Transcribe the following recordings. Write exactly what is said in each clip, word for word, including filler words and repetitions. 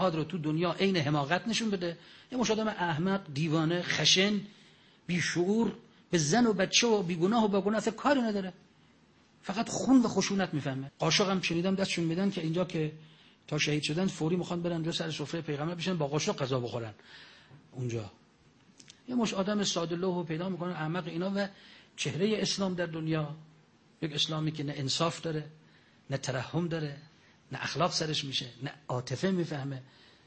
جهاد رو تو دنیا عین حماقت نشون بده. یه مش آدم احمق، دیوانه، خشن، بیشعور، به زن و بچه و بیگناه و با گناه اصلا کاری نداره، فقط خون و خشونت میفهمه. قاشق هم شنیدم دستشون میدن که اینجا که تا شهید شدن فوری میخوان برن جو سر سفره پیغمبر بشن با قاشق غذا بخورن اونجا. یه مش آدم ساده لوح پیدا میکنن احمق اینا و چهره اسلام در دنیا یک اسلامی که نه انصاف داره، نه ترحم داره، نه اخلاق سرش میشه، نه عاطفه میفهمه،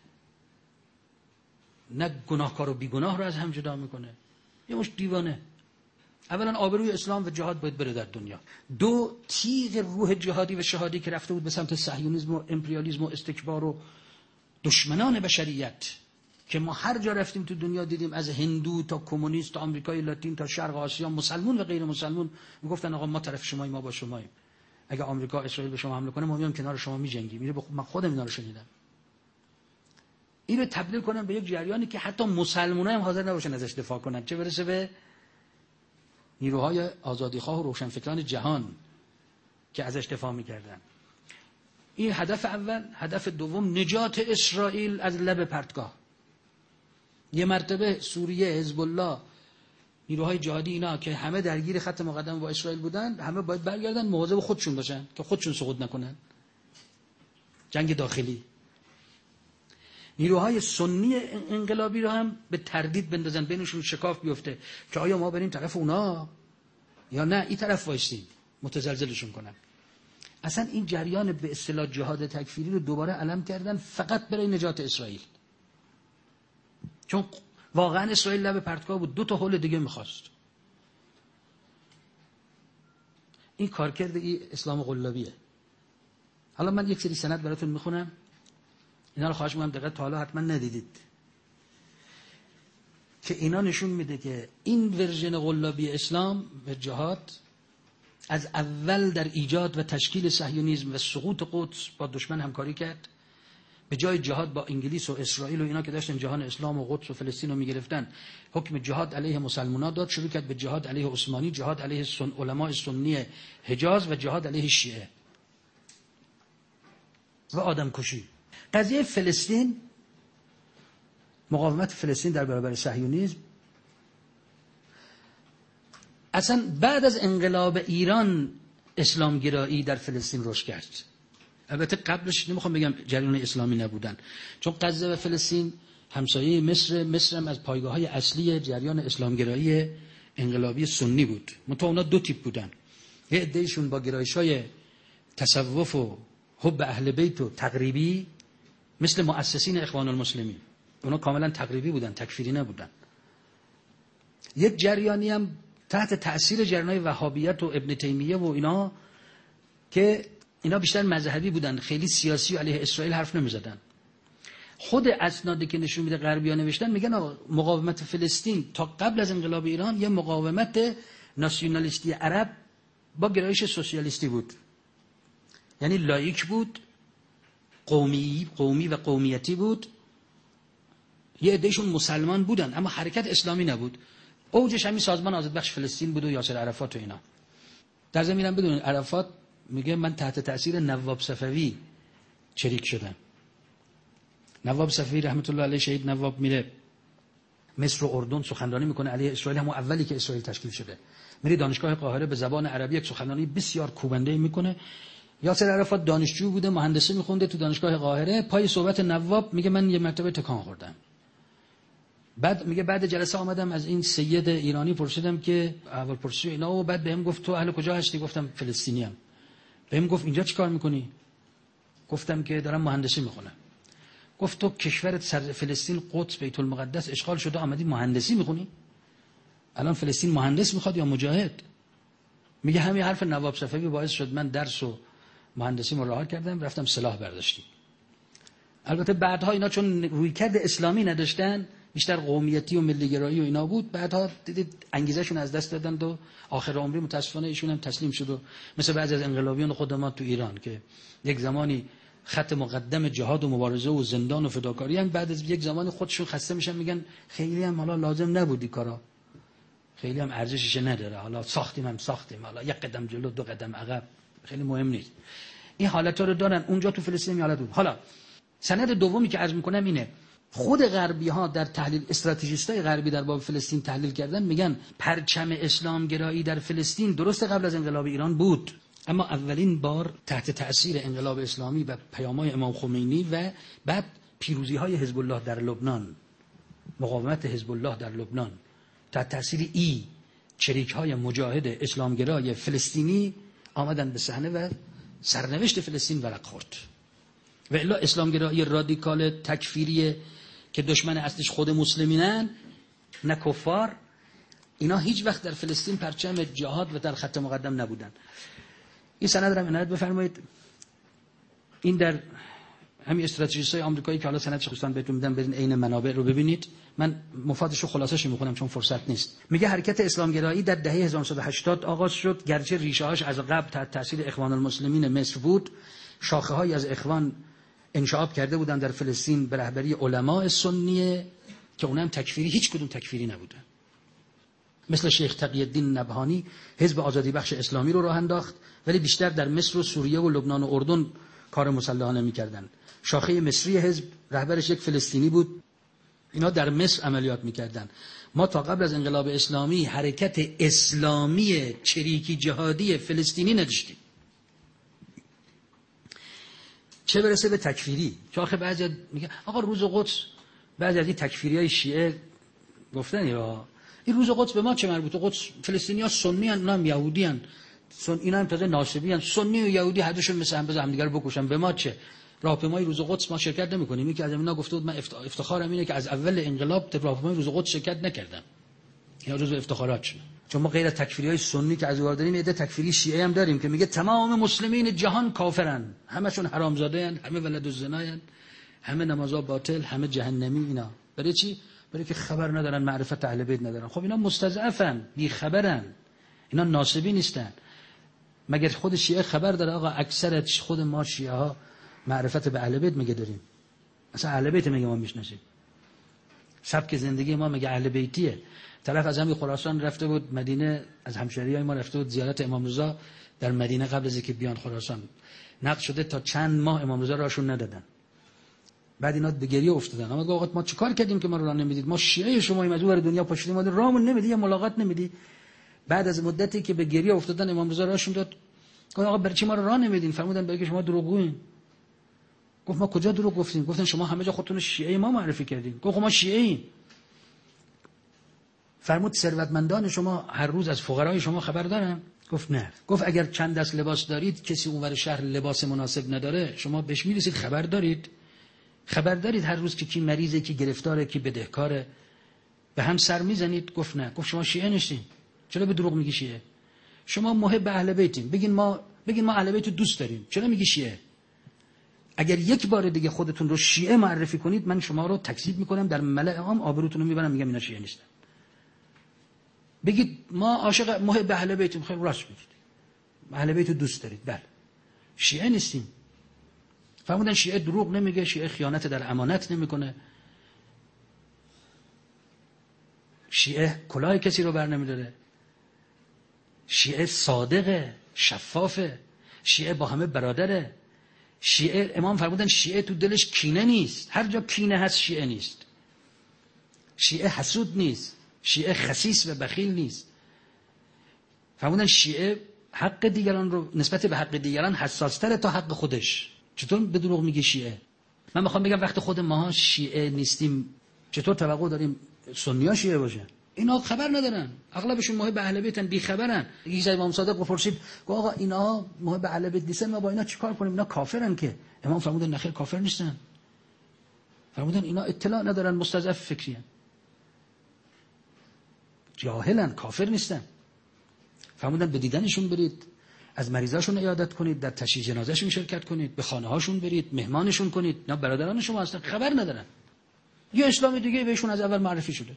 نه گناهکار و بیگناه رو از هم جدا میکنه. یه مش دیوانه. اولا آبروی اسلام و جهاد باید بره در دنیا. دو، تیغ روح جهادی و شهادی که رفته بود به سمت صهیونیسم و امپریالیسم و استکبار و دشمنان بشریت که ما هر جا رفتیم تو دنیا دیدیم، از هندو تا کمونیست تا آمریکای لاتین تا شرق آسیا، مسلمان و غیر مسلمان میگفتن آقا ما طرف شماییم، ما با شماییم. اگه آمریکا اسرائیل به شما حمله کنه ما میام کنار شما میجنگیم. میره من خودم اینا رو شنیدم. این رو تبدیل کنن به یک جریانی که حتی مسلمان‌ها هم حاضر نباشن ازش دفاع کنن، چه برسه به نیروهای آزادیخواه و روشنفکران جهان که ازش دفاع میکردن. این هدف اول. هدف دوم نجات اسرائیل از لب پرتگاه. یه مرتبه سوریه، حزب الله، نیروهای جهادی اینا که همه درگیر خط مقدم با اسرائیل بودن، همه باید برگردن مواظب خودشون باشن که خودشون سقوط نکنن. جنگ داخلی. نیروهای سنی انقلابی رو هم به تردید بندازن، بینشون شکاف بیفته که آیا ما بریم طرف اونا یا نه این طرف وایسیم، متزلزلشون کنن. اصلا این جریان به اصطلاح جهاد تکفیری رو دوباره علم کردن فقط برای نجات اسرائیل، چون واقعا اسرائیل لب پرتگاه بود، دو تا حل دیگه میخواست. این کارکرد این اسلام قلابیه. حالا من یک سری سند براتون میخونم، اینا رو خواهش می‌کنم دقت تا حالا حتما ندیدید، که اینا نشون میده که این ورژن قلابی اسلام و جهاد از اول در ایجاد و تشکیل صهیونیسم و سقوط قدس با دشمن همکاری کرد. به جای جهاد با انگلیس و اسرائیل و اینا که داشتن جهان اسلام و قدس و فلسطین رو میگرفتن، حکم جهاد علیه مسلمان‌ها داد، شروع کرد به جهاد علیه عثمانی، جهاد علیه سن علماء سنی حجاز و جهاد علیه شیعه و آدمکشی. قضیه فلسطین، مقاومت فلسطین در برابر صهیونیسم، اصلا بعد از انقلاب ایران اسلامگرایی در فلسطین رشد کرد. البته قبلش نمیخوام بگم جریان اسلامی نبودن، چون غزه و فلسطین همسایه مصر، مصر هم از پایگاه‌های اصلی جریان اسلامگرایی انقلابی سنی بود. منتها اونا دو تیپ بودن، یه عده‌ایشون با گرایش‌های تصوف و حب اهل بیت و تقریبی مثل مؤسسین اخوان المسلمین، اونا کاملا تقریبی بودن، تکفیری نبودن. یک جریانی هم تحت تأثیر جریان‌های وهابیت و ابن تیمیه و اینا که اینا بیشتر مذهبی بودن، خیلی سیاسی و علیه اسرائیل حرف نمی‌زدن. خود اسنادی که نشون میده غربی‌ها نوشتن میگن مقاومت فلسطین تا قبل از انقلاب ایران یه مقاومت ناسیونالیستی عرب با گرایش سوسیالیستی بود، یعنی لایک بود، قومی قومی و قومیتی بود. یه عدهشون مسلمان بودن اما حرکت اسلامی نبود. اوجش همین سازمان آزادبخش فلسطین بود و یاسر عرفات و اینا. در زمینم بدونید عرفات میگه من تحت تأثیر نواب صفوی شریک شدم. نواب صفوی رحمت الله علیه، شهید نواب، میره مصر و اردن سخنرانی میکنه علیه اسرائیل، همون اولی که اسرائیل تشکیل شده. میره دانشگاه قاهره به زبان عربی یک سخنرانی بسیار کوبنده میکنه. یاسر عرفات دانشجو بوده، مهندسی میخونده تو دانشگاه قاهره. پای صحبت نواب میگه من یه مرتبه تکان خوردم. بعد میگه بعد جلسه آمدم از این سید ایرانی پرسیدم که اول پرسید اینا، و بعد بهم گفت تو اهل کجا هستی؟ گفتم فلسطینی ام. بهم گفت اینجا چیکار میکنی؟ گفتم که دارم مهندسی میخونم. گفت تو کشورت سر فلسطین، قدس، بیت المقدس اشغال شده، آمدی مهندسی میخونی؟ الان فلسطین مهندس میخواد یا مجاهد؟ میگه همین حرف نواب صفوی باعث شد من درس و مهندسی رها کردم، رفتم سلاح برداشتیم. البته بعدها اینا چون رویکرد اسلامی نداشتن، بیشتر قومیتی و ملیگرایی و اینا بود، بعدها دیدید انگیزشون از دست دادن و آخر عمری متاسفانه ایشون هم تسلیم شد، و مثل بعضی از انقلابیون خود ما تو ایران که یک زمانی خط مقدم جهاد و مبارزه و زندان و فداکاری هم، بعد از یک زمانی خودشون خسته میشن، میگن خیلی هم حالا لازم نبودی کارا، خیلی هم ارزشش نداره، حالا ساختیم هم ساختیم، حالا یک قدم جلو دو قدم عقب، خیلی مهم نیست. این حالت رو دارن اونجا تو فلسطین. حالت بود. حالا سند دومی که عرض میکنم اینه، خود غربی ها در تحلیل، استراتژیستای غربی در باب فلسطین تحلیل کردن، میگن پرچم اسلامگرایی در فلسطین درست قبل از انقلاب ایران بود، اما اولین بار تحت تأثیر انقلاب اسلامی و پیام‌های امام خمینی و بعد پیروزی‌های حزب الله در لبنان، مقاومت حزب الله در لبنان، تحت تأثیر ای چریک‌های مجاهد اسلامگرای فلسطینی آمدن به صحنه و سرنوشت فلسطین ورق خورد. و الا اسلامگرایی رادیکال تکفیری که دشمن اصلیش خود مسلمینن نه کفار، اینا هیچ وقت در فلسطین پرچم جهاد و در خط مقدم نبودن. این سند رو عنایت بفرمایید. این در همین استراتژیستای آمریکایی که حالا سندش خصوصا بهتون میدم، برین عین منابع رو ببینید. من مفادش رو خلاصش میخونم چون فرصت نیست. میگه حرکت اسلامگرایی در دهه هزار و نهصد و هشتاد آغاز شد، گرچه ریشه‌هاش از قبل تحت تاثیر اخوان المسلمین مصر بود. شاخه‌هایی از اخوان انشعاب کرده بودن در فلسطین به رهبری علماء سنیه که اونم تکفیری، هیچ کدوم تکفیری نبودن. مثل شیخ تقی الدین نبهانی حزب آزادی بخش اسلامی رو راه انداخت، ولی بیشتر در مصر و سوریه و لبنان و اردن کار مسلحانه می‌کردن. شاخه مصری حزب رهبرش یک فلسطینی بود، اینا در مصر عملیات می‌کردن. ما تا قبل از انقلاب اسلامی حرکت اسلامی چریکی جهادی فلسطینی نداشتیم، چه برسه به تکفیری. که آخه بعضی میگن آقا روز قدس، بعضی از این تکفیریای شیعه گفتن یا این روز قدس به ما چه مربوطه؟ قدس فلسطینی‌ها سنی ان، اونم یهودی ان، سن اینا هم تازه ناصبی ان، سنی و یهودی هر دوشون مثل هم، بزن هم دیگه رو بکشن، به ما چه؟ راهپیمای روز قدس ما شرکت نمی‌کنیم. یکی از اینا گفته بود من افتخارم اینه که از اول انقلاب در راهپیمای روز قدس شرکت نکردم، اینا جزو افتخاراتشون. چون ما غیر از تکفیریای سنی که از اون داریم، ایده تکفیری شیعه هم داریم که میگه تمام مسلمین جهان کافرن، همشون حرامزاده ان، همه ولد الزنا ان، همه نمازها باطل، همه جهنمی. اینا برای چی؟ برای که خبر ندارن، معرفت اهل بیت ندارن. خب اینا مستضعفن، بی خبرن، اینا ناسبی نیستن. مگر خود شیعه خبر داره آقا اکثر خود ما شیعه ها معرفت به اهل بیت میگه داریم؟ اصلا اهل بیت میگه ما میشناسیم؟ سبک زندگی ما میگه اهل بیتیه. طرف از همین خراسان رفته بود مدینه، از همشهریای ما رفته بود زیارت امام رضا در مدینه قبل از اینکه بیان خراسان. نقد شده تا چند ماه امام رضا راشون ندادن. بعد اینا به گریه افتادن. اما آقا ما چیکار کردیم که ما رو راه نمیدید؟ ما شیعه شماییم، از اون دنیا پاشیدیم، ما راهمون نمیدی، یا ملاقات نمیدی. بعد از مدتی که به گریه افتادن امام رضا راشون داد. گفت آقا برای چی ما رو راه نمیدین؟ فرمودن برای که شما دروغگوین. گفت ما کجا دروغ گفتیم؟ گفتن شما همه جا خودتون شیعه ما معرفی کردین. گفت ما شیعه ایم. فرمود ثروتمندان شما هر روز از فقرای شما خبر دارن؟ گفت نه. گفت اگر چند دست لباس دارید، کسی اونور شهر لباس مناسب نداره، شما بهش میرسید خبر دارید؟ خبر دارید هر روز که کی مریضه، کی گرفتاره، کی بدهکاره، به هم سر میزنید؟ گفت نه. گفت شما شیعه نیستین، چرا به دروغ میگی شیعه؟ شما محب اهل بیتین، بگین ما بگین ما اهل بیت دوست داریم، چرا میگی شیعه؟ اگر یک بار دیگه خودتون رو شیعه معرفی کنید، من شما رو تکذیب میکنم، در ملأ عام آبروتون رو میبرم، میگم اینا شیعه نیستن. بگید ما عاشق محب اهل بیتیم، خیلی راست میگید، اهل بیت دوست دارید، بله، شیعه نیستیم. فرمودن شیعه دروغ نمیگه، شیعه خیانت در امانت نمیکنه، شیعه کلاه کسی رو بر نمیداره، شیعه صادقه، شفافه، شیعه با همه برادره. شیعه، امام فرمودن شیعه تو دلش کینه نیست، هر جا کینه هست شیعه نیست. شیعه حسود نیست، شیعه خسیس و بخیل نیست. فرمودن شیعه حق دیگران رو نسبت به حق دیگران حساستره تا حق خودش. چطور به دروغ میگه شیعه؟ من میخوام بگم وقتی خود ما شیعه نیستیم، چطور توقع داریم سنی‌ها شیعه باشن؟ اینا خبر ندارن، اغلبشون محب اهل بیتن، بی خبرن. یکی از امام صادق پرسید، گفت آقا اینا محب اهل بیت نیستن، ما با اینا چیکار کنیم؟ اینا کافرن که. امام فرمودن نخیر، کافر نیستن. فرمودن اینا اطلاع ندارن، مستضعف فکریان، جاهلن، کافر نیستن. فرمودن به دیدنشون برید، از مریضاشون عیادت کنید، در تشییع جنازهشون شرکت کنید، به خانه هاشون برید، مهمانشون کنید. اینا برادران شما هستن، خبر ندارن. یه اسلام دیگه بهشون از اول معرفی شده.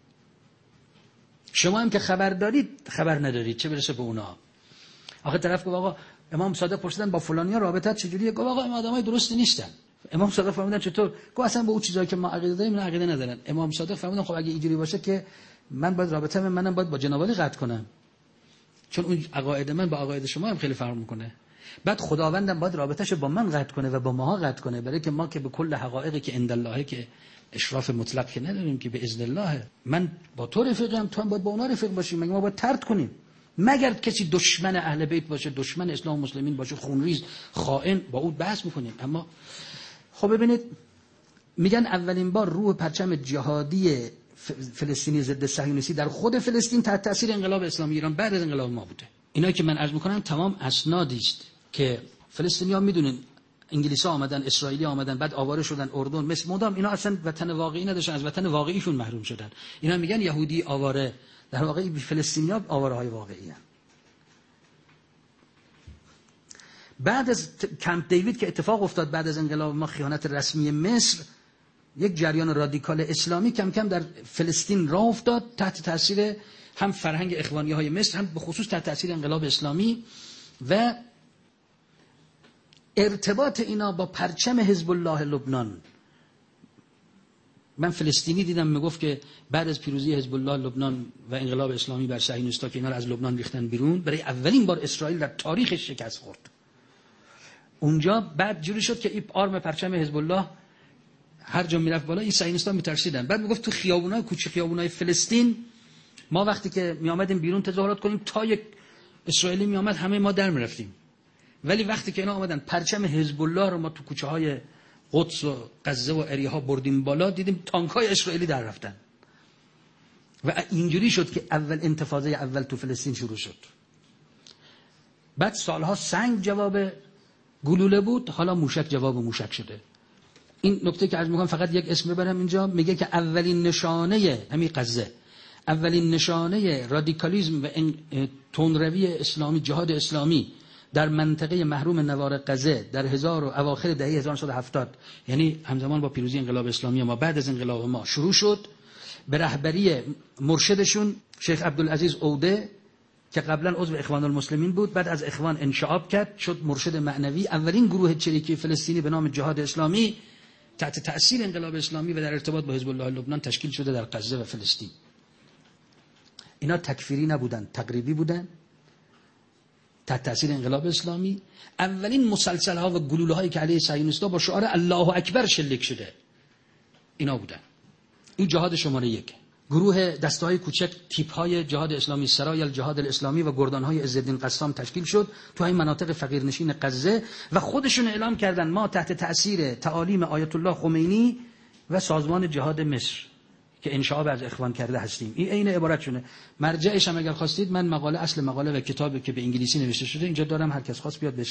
شما هم که خبر دارید خبر ندارید، چه برسه به اونا. آخه طرف گفت آقا امام صادق پرسیدن با فلانیا رابطت چجوریه؟ گفت آقا این آدمای درستی نیستن. امام صادق فرمودن چطور؟ گفت اصلا با اون چیزایی که ما عقیده داریم اینا عقیده ندارن. امام صادق فرمودن خب اگه اینجوری باشه که من باید رابطه من منم باید با جناب علی قطع کنم، چون اون عقاید من با عقاید شما هم خیلی فرق میکنه. بعد خداوندم باید رابطهش با من قطع کنه و با ماها قطع کنه، برای که ما که به کل حقایقی که عند الله که اشراف مطلق که نداریم که به اذن الله، من با تو رفیقم، تو هم باید با اونا رفیق باشیم، مگه ما باید طرد کنیم؟ مگر کسی دشمن اهل بیت باشه، دشمن اسلام و مسلمین باشه، خونریز خائن، با اون بحث میکنیم. اما خب ببینید میگن اولین بار روح پرچم جهادی فلسطینی ضد صهیونیستی در خود فلسطین تحت تاثیر انقلاب اسلامی ایران بعد از انقلاب ما بوده. اینا که من عرض میکنم تمام اسنادی است که فلسطینی‌ها میدونن انگلیس‌ها آمدن، اسرائیلی آمدن، بعد آواره شدن اردن، مثل مدام اینا اصلا وطن واقعی نداشتن، از وطن واقعیشون محروم شدن. اینا میگن یهودی آواره، در واقع فلسطینی‌ها آواره‌های واقعی هستند. بعد از کمپ دیوید که اتفاق افتاد بعد از انقلاب ما، خیانت رسمی مصر، یک جریان رادیکال اسلامی کم کم در فلسطین راه افتاد تحت تاثیر هم فرهنگ اخوانی‌های مصر، هم به خصوص تحت تاثیر انقلاب اسلامی و ارتباط اینا با پرچم حزب الله لبنان. من فلسطینی دیدم میگفت که بعد از پیروزی حزب الله لبنان و انقلاب اسلامی بر صهیونیست‌ها که اینا رو از لبنان ریختن بیرون، برای اولین بار اسرائیل در تاریخش شکست خورد. اونجا بعد جوری شد که این آرم پرچم حزب الله هر جا میرفت بالا این صهیونیست‌ها میترسیدن. بعد میگفت تو خیابونای کوچه خیابونای فلسطین ما وقتی که میآمدیم بیرون تظاهرات کنیم، تا یک اسرائیلی میآمد همه ما در میرفتیم، ولی وقتی که اینا آمدن پرچم حزب الله رو ما تو کوچه های قدس و غزه و اریحا بردیم بالا، دیدیم تانک‌های اسرائیلی در رفتن و اینجوری شد که اول انتفاضه اول تو فلسطین شروع شد. بعد سالها سنگ جواب گلوله بود، حالا موشک جواب موشک شده. این نکته که عرض می‌کنم فقط یک اسم ببرم اینجا، میگه که اولین نشانه همین غزه، اولین نشانه رادیکالیسم و تندروی اسلامی، جهاد اسلامی در منطقه محروم نوار غزه در هزار و اواخر دهه هزار و نهصد و هفتاد، یعنی همزمان با پیروزی انقلاب اسلامی ما، بعد از انقلاب ما شروع شد به رهبری مرشدشون شیخ عبدالعزیز عوده که قبلا عضو اخوان المسلمین بود، بعد از اخوان انشعاب کرد شد مرشد معنوی. اولین گروه چریکی فلسطینی به نام جهاد اسلامی تحت تأثیر انقلاب اسلامی و در ارتباط با حزب الله لبنان تشکیل شده در غزه و فلسطین. اینا تکفیری نبودن، تقریبی بودن تحت تأثیر انقلاب اسلامی. اولین مسلسل ها و گلوله هایی که علیه صهیونیست‌ها با شعار الله اکبر شلیک شده اینا بودن. این جهاد شماره یک. گروه دسته‌های کوچک تیپ های جهاد اسلامی، سرای الجهاد الاسلامی و گردان‌های عزالدین قسام تشکیل شد تو این مناطق فقیرنشین غزه و خودشون اعلام کردن ما تحت تأثیر تعالیم آیت الله خمینی و سازمان جهاد مصر که انشعاب از اخوان کرده هستیم. این عین عبارتشونه. مرجعش هم اگر خواستید من مقاله، اصل مقاله و کتابی که به انگلیسی نوشته شده اینجا دارم، هر کس خواست بیاد بهش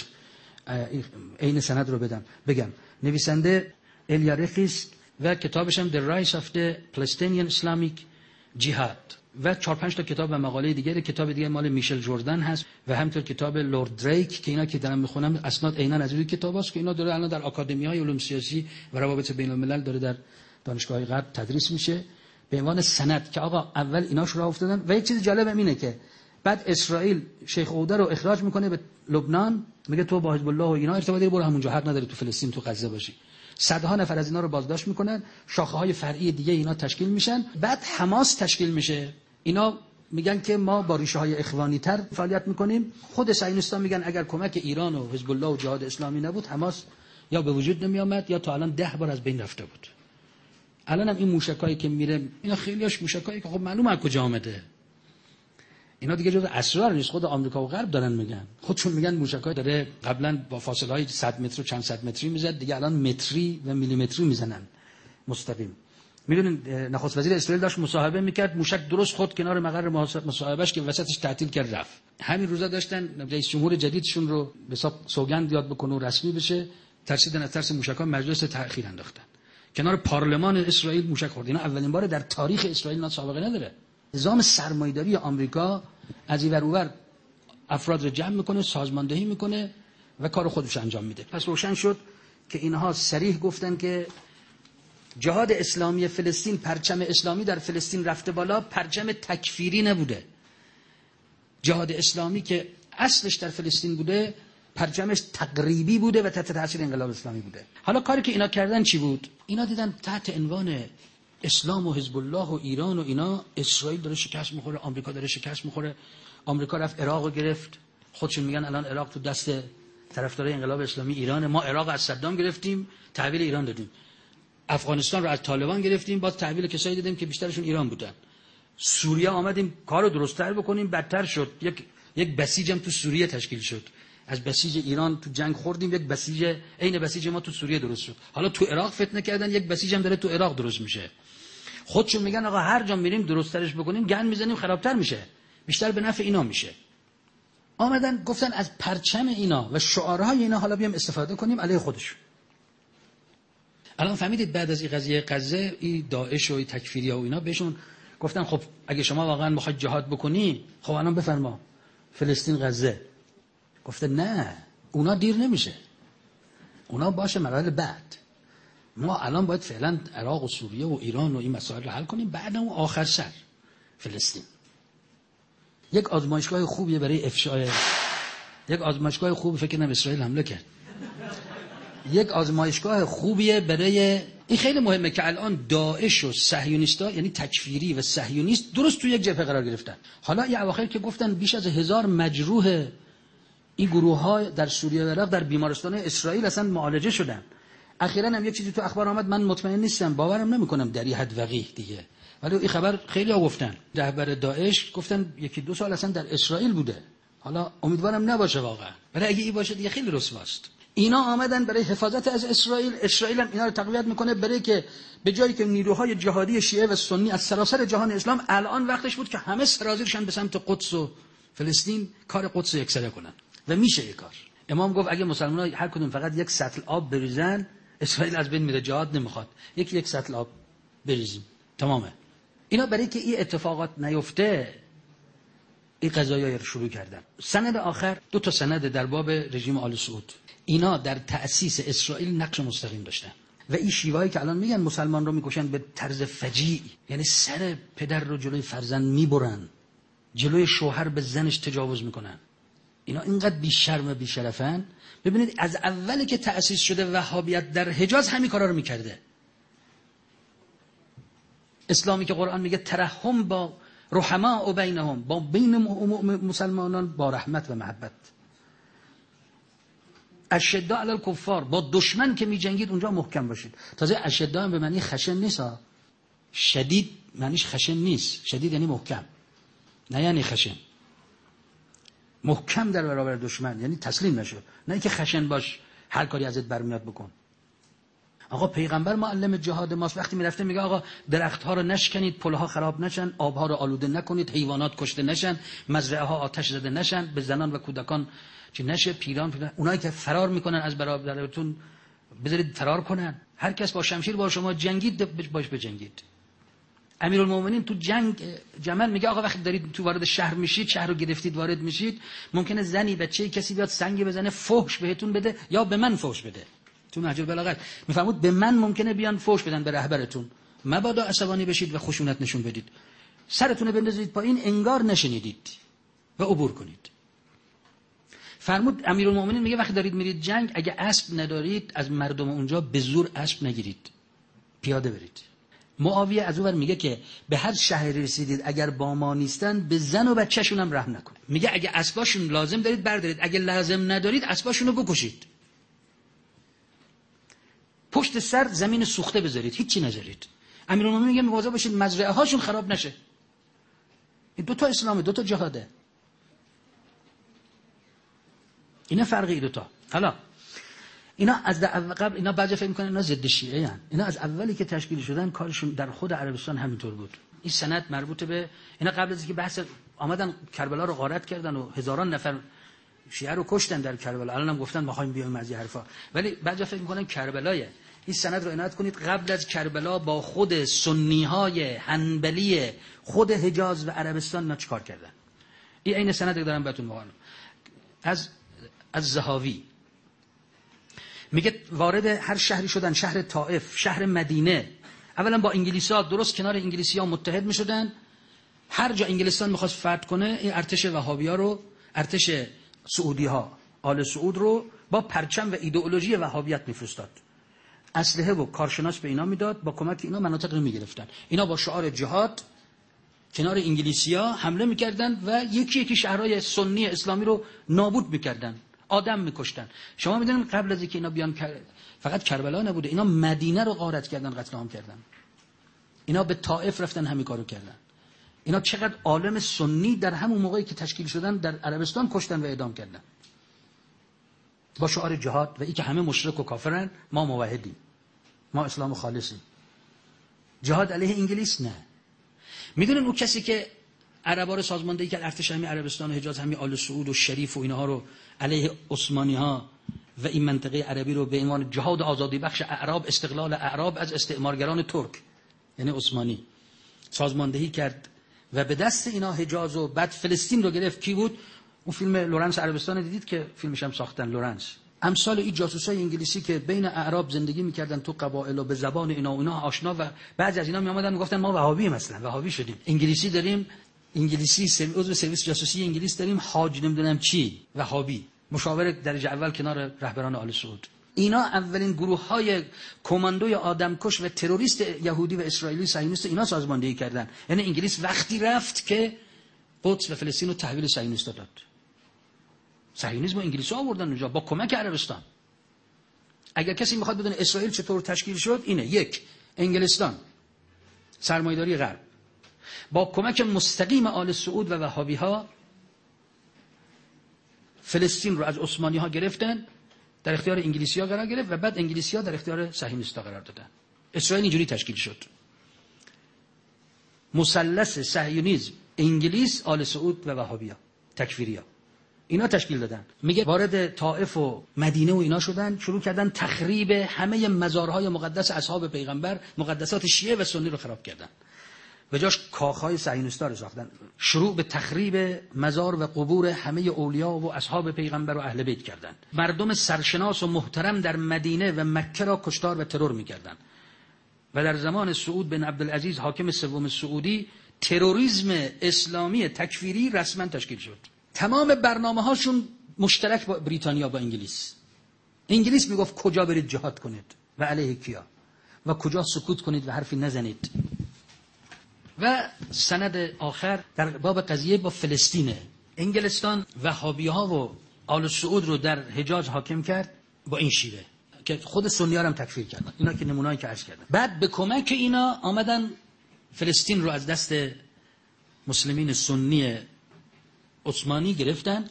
عین سند رو بدم بگم. نویسنده الیارخیس و کتابش هم The Rise of the Palestinian Islamic Jihad و چهار پنج تا کتاب و مقاله دیگه. کتاب دیگه مال میشل جردن هست و همینطور کتاب لورد دریک که اینا که دارم میخونم اسناد عیناً از روی کتاباست که اینا داره الان در آکادمی‌های علوم سیاسی و روابط بین‌الملل داره در دانشگاه‌های غرب تدریس میشه به عنوان سند که آقا اول ایناش راه افتادن. و یک چیز جالب اینه که بعد اسرائیل شیخ عوده رو اخراج میکنه به لبنان، میگه تو با حزب الله و اینا ارتباط داری، برو همونجا، حق نداری تو فلسطین تو غزه باشی. صدها نفر از اینا رو بازداشت میکنن، شاخه‌های فرعی دیگه اینا تشکیل میشن. بعد حماس تشکیل میشه. اینا میگن که ما با ریشه‌های اخوانی تر فعالیت میکنیم. خود صهیونیست‌ها میگن اگر کمک ایران و حزب الله و جهاد اسلامی نبود حماس یا به وجود نمیآمد یا تا الان ده بار از بین رفته بود. الان هم این موشکایی که میره اینا خیلیاش موشکایی که خب معلومه از کجا آمده، اینا دیگه جزء اسرار نیست، خود آمریکا و غرب دارن میگن، خودشون میگن موشکای داره قبلا با فاصله های صد متر و چند صد متری میزد، دیگه الان متری و میلیمتری میزنن مستقیم. میدونین نخست وزیر اسرائیل داشت مصاحبه میکرد، موشک درست خود کنار مقر مصاحبهش که وسطش تعطیل کرد رفت. همین روزا داشتن رئیس جمهور جدیدشون رو به حساب سوگند یاد بکنه و رسمی بشه، ترسیدن از ترس موشکا مجلس تأخیر انداختن. کنار پارلمان اسرائیل موشک خورد. اینا اولین بار در تاریخ اسرائیل نه سابقه نداره. نظام سرمایه‌داری آمریکا از این ور اونور افراد رو جمع میکنه، سازماندهی میکنه و کار خودش انجام میده. پس روشن شد که اینها صریح گفتن که جهاد اسلامی فلسطین، پرچم اسلامی در فلسطین رفته بالا، پرچم تکفیری نبوده. جهاد اسلامی که اصلش در فلسطین بوده پرچمش تقریبی بوده و تحت تاثیر انقلاب اسلامی بوده. حالا کاری که اینا کردن چی بود؟ اینا دیدن تحت عنوان اسلام و حزب الله و ایران و اینا اسرائیل داره شکست میخوره، آمریکا داره شکست میخوره. آمریکا رفت عراق رو گرفت، خودشون میگن الان عراق تو دست طرفدارای انقلاب اسلامی ایران. ما عراق از صدام گرفتیم، تحویل ایران دادیم. افغانستان رو از طالبان گرفتیم، باز تحویل کسایی دادیم که بیشترشون ایران بودن. سوریه آمدیم کارو درست‌تر بکنیم، بدتر شد. یک یک بسیج هم تو سوریه تشکیل شد. از بسیج ایران تو جنگ خوردیم، یک بسیج عین بسیج ما تو سوریه درست شد. حالا تو عراق فتنه کردن، یک بسیج هم داره تو عراق درست میشه. خودشون میگن آقا هر جا میریم درست‌ترش بکنیم، گند میزنیم خرابتر میشه، بیشتر به نفع اینا میشه. آمدن گفتن از پرچم اینا و شعارهای اینا حالا بیام استفاده کنیم علیه خودشون. الان فهمیدید بعد از این قضیه غزه، این داعش و این تکفیریا و اینا بهشون گفتن خب اگه شما واقعا میخواید جهاد بکنی، خب الان بفرما فلسطین غزه. گفته نه، اونا دیر نمیشه، اونا باشه مراحل بعد. ما الان باید فعلا عراق و سوریه و ایران و این مسائل رو حل کنیم، بعد اون آخر سر فلسطین. یک آزمایشگاه خوبیه برای افشای، یک آزمایشگاه خوبی فکر کنم اسرائیل حمله کرد. یک آزمایشگاه خوبیه برای این، خیلی مهمه که الان داعش و صهیونیستا، یعنی تکفیری و صهیونیست، درست تو یک جبهه قرار گرفتن. حالا این اواخر که گفتن بیش از هزار مجروح این گروه ها در سوریه و عراق در بیمارستان اسرائیل اصلا معالجه شدن. اخیراً هم یک چیزی تو اخبار آمد، من مطمئن نیستم، باورم نمیکنم در این حد وقیح دیگه، ولی این خبر خیلی ها گفتن. رهبر داعش گفتن یکی دو سال اصلا در اسرائیل بوده. حالا امیدوارم نباشه واقعا، ولی اگه این باشه دیگه خیلی رسواست. اینا آمدن برای حفاظت از اسرائیل، اسرائیل هم اینا رو تقویت میکنه برای که به جایی که نیروهای جهادی شیعه و سنی از سراسر جهان اسلام، الان وقتش بود که همه سرازیرشن به سمت قدس و فلسطین، کار قدس رو یکسره کنن و میشه این کار. امام گفت اگه مسلمان‌ها هر کدوم فقط یک سطل آب بریزن، اسرائیل از بین میره، جهاد نمیخواد. یکی یک سطل آب بریزیم تمامه. اینا برای که این اتفاقات نیفته این قضایا رو شروع کردن. سند آخر دو تا سند در باب رژیم آل سعود. اینا در تأسیس اسرائیل نقش مستقیم داشتن و این شیوهایی که الان میگن مسلمان رو میکشن به طرز فجیع، یعنی سر پدر رو جلوی فرزند میبرن، جلوی شوهر به زنش تجاوز میکنن، اینا اینقدر بی شرم و بی شرفن. ببینید از اولی که تأسیس شده وهابیت در حجاز همین کارا رو میکرده. اسلامی که قرآن میگه ترحم با رحما و بینهم، با بین مسلمانان با رحمت و محبت. اشداء علی الکفار، با دشمن که میجنگید اونجا محکم باشید. تازه اشداء به معنی خشن نیست ها. شدید معنیش خشن نیست، شدید یعنی محکم، نه یعنی خشن. محکم در برابر دشمن یعنی تسلیم نشو، نه اینکه خشن باش هر کاری ازت برمیاد بکن. آقا پیغمبر معلم جهاد ماست، وقتی میرفته میگه آقا درختها رو نشکنید، پلها خراب نشن، آبها رو آلوده نکنید، حیوانات کشته نشن، مزرعه ها آتش زده نشن، به زنان و کودکان چه نشه، پیران پیران اونایی که فرار میکنن از برابرتون بذارید فرار کنن. هر کس با شمشیر با شما جنگید باش بجنگید. امیرالمومنین تو جنگ جمل میگه آقا وقتی دارید تو وارد شهر میشید، شهر رو گرفتید وارد میشید، ممکنه زنی بچه‌ای کسی بیاد سنگ بزنه فحش بهتون بده یا به من فحش بده. تو نهج البلاغه میفهمید به من ممکنه بیان فحش بدن به رهبرتون، مبادا عصبانی بشید و خشونت نشون بدید، سرتون رو بندازید پایین انگار نشنیدید و عبور کنید. فرمود امیرالمومنین میگه وقتی دارید میرید جنگ، اگه اسب ندارید از مردم اونجا به زور اسب نگیرید، پیاده برید. معاویه از اون ور میگه که به هر شهری رسیدید اگر با ما نیستن به زن و بچه‌شون هم رحم نکنید. میگه اگه اسباشون لازم دارید بردارید، اگه لازم ندارید اسباشون رو بکشید، پشت سر زمین سوخته بذارید، هیچی نذارید. امیرالمومنین میگه مواظب باشید مزرعه هاشون خراب نشه. این دو تا اسلامه، دو تا جهاده. اینا فرق این دو تا. حالا اینا از قبل، اینا بعضی فکر میکنن اینا ضد شیعه ان. اینا از اولی که تشکیل شدن کارشون در خود عربستان همینطور بود. این سند مربوط به اینا قبل از اینکه بحث آمدن کربلا رو غارت کردن و هزاران نفر شیعه رو کشتن در کربلا. الان هم گفتن می‌خوایم بیایم از این حرفا، ولی بعضی فکر میکنن کربلایه. این سند رو عنایت کنید، قبل از کربلا با خود سنی‌های حنبلی خود حجاز و عربستان اینا چیکار کردن. این عین سند دارم بهتون میگم. از از زهاوی میگه وارد هر شهری شدن، شهر طائف، شهر مدینه، اولا با انگلیس‌ها درست کنار انگلیسی‌ها متحد می‌شدن. هر جا انگلستان می‌خواست فتح کنه، این ارتش وهابی‌ها رو، ارتش سعودی‌ها، آل سعود رو با پرچم و ایدئولوژی وهابیت می‌فرستاد. اسلحه و کارشناس به اینا میداد، با کمک اینا مناطق رو می‌گرفتن. اینا با شعار جهاد کنار انگلیسی‌ها حمله می‌کردن و یکی یکی شهرهای سنی اسلامی رو نابود می‌کردن. آدم میکشتن. شما میدونید قبل از اینکه اینا بیان فقط کربلا نبوده، اینا مدینه رو غارت کردن، قتل عام کردن. اینا به طائف رفتن همین کارو کردن. اینا چقدر عالم سنی در همون موقعی که تشکیل شدن در عربستان کشتن و اعدام کردن با شعار جهاد و این که همه مشرک و کافرن، ما موحدیم، ما اسلام خالصیم. جهاد علیه انگلیس نه. میدونن اون کسی که عربا رو سازماندهی کرد، ارتش همین عربستان و حجاز، همین آل سعود و شریف و اینها رو علیه عثمانی ها و این منطقه عربی رو به عنوان جهاد آزادی بخش اعراب، استقلال اعراب از استعمارگران ترک یعنی عثمانی سازماندهی کرد و به دست اینا حجاز و بعد فلسطین رو گرفت. کی بود؟ اون فیلم لورنس عربستان دیدید که فیلمش هم ساختن، لورنس. امثال این جاسوسای انگلیسی که بین اعراب زندگی میکردن تو قبایل و به زبان اینا و اینا آشنا و بعضی از اینا میآمدن میگفتن ما وهابی مثلا وهابی شدیم، انگلیسی داریم، انگلیسی سرویس عضو سرویس جاسوسی انگلیس داریم، حاج نمیدونم چی، وهابی، مشاور درجه اول کنار رهبران آل سعود. اینا اولین گروه های کماندوی آدمکش و تروریست یهودی و اسرائیلی صهیونیست اینا سازماندهی کردن. یعنی انگلیس وقتی رفت که قدس و فلسطین رو تحویل صهیونیستا داد. صهیونیسم انگلیس‌ها آوردن اونجا با کمک عربستان. اگر کسی میخواد بدونه اسرائیل چطور تشکیل شد، اینه: یک، انگلستان، سرمایه‌داری غرب، با کمک مستقیم آل سعود و وهابی‌ها فلسطین رو از عثمانی‌ها گرفتن، در اختیار انگلیسی‌ها قرار گرفت و بعد انگلیسی‌ها در اختیار صهیونیست‌ها قرار دادن. اسرائیل اینجوری تشکیل شد. مثلث صهیونیسم، انگلیس، آل سعود و وهابی‌ها، تکفیری‌ها، اینا تشکیل دادن. میگه وارد طائف و مدینه و اینا شدن، شروع کردن تخریب همه مزارهای مقدس اصحاب پیغمبر، مقدسات شیعه و سنی رو خراب کردن. به جاش کاخهای صهیونیستا رو ساختن. شروع به تخریب مزار و قبور همه اولیا و اصحاب پیغمبر و اهل بیت کردن. مردم سرشناس و محترم در مدینه و مکه را کشتار و ترور میکردن. و در زمان سعود بن عبدالعزیز حاکم سوم سعودی، تروریسم اسلامی تکفیری رسما تشکیل شد. تمام برنامه هاشون مشترک با بریتانیا، با انگلیس. انگلیس میگفت کجا برید جهاد کنید و علیه کیا و کجا سکوت کنید و حرفی نزنید. و سند آخر در باب قضیه با فلسطینه. انگلستان وهابی‌ها و آل سعود رو در حجاز حاکم کرد با این شیوه که خود سنی‌ها هم تکفیر کردن. اینا که نمونه‌ای که عرض کردم. بعد به کمک اینا آمدن فلسطین رو از دست مسلمین سنی عثمانی گرفتن.